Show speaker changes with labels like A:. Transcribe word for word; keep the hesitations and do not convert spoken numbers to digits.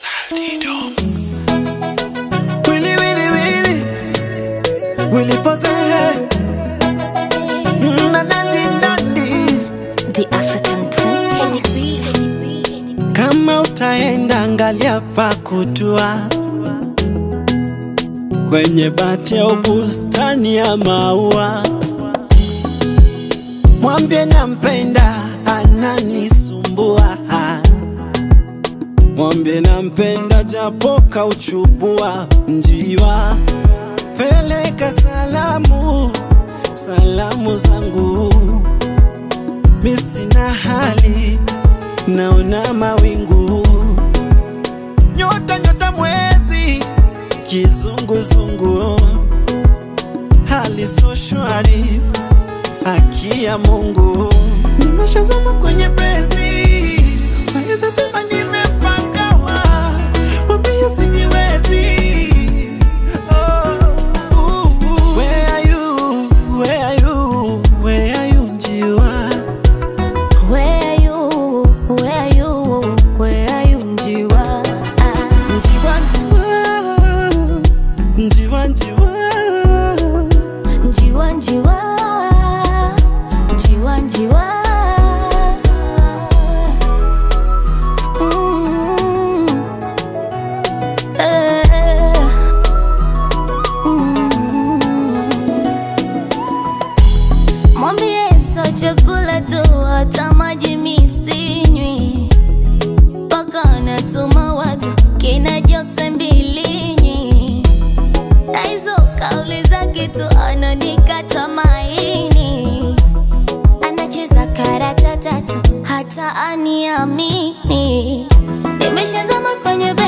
A: Saldido. Willy, Willy, Willy, Willy pose. Nandi, nandi.
B: The African Princess.
A: Kama utaenda angalia pa kutua, kwenye bati au bustani ya maua. Mwambie nampenda, ananisumbua. Mwambie nampenda japo kauchubua. Njiwa, peleka salamu, salamu zangu. Mi sina hali, naona mawingu. Nyota nyota mwezi, kizunguzungu. Hali so shwari, haki ya Mungu. Nimeshazama kwenye penzi, naweza sema nimepangawa. Mwambie sijiwezi. Oh, uh, uh. Where are you? Where are you? Where are you, njiwa?
B: Where are you? Where are you? Where are you, njiwa?
A: Njiwa, njiwa, njiwa, njiwa.
B: Njiwa, njiwa, njiwa, njiwa. Mm. Eh. Mm. Mwambie so chakula tu, hata maji mi sinywi. Paka natuma watu kina Jose Mbilinyi, na hizo kauli zake tu ananikata maini. Anacheza karata tatu hata aniamini. Nimeshazama kwenye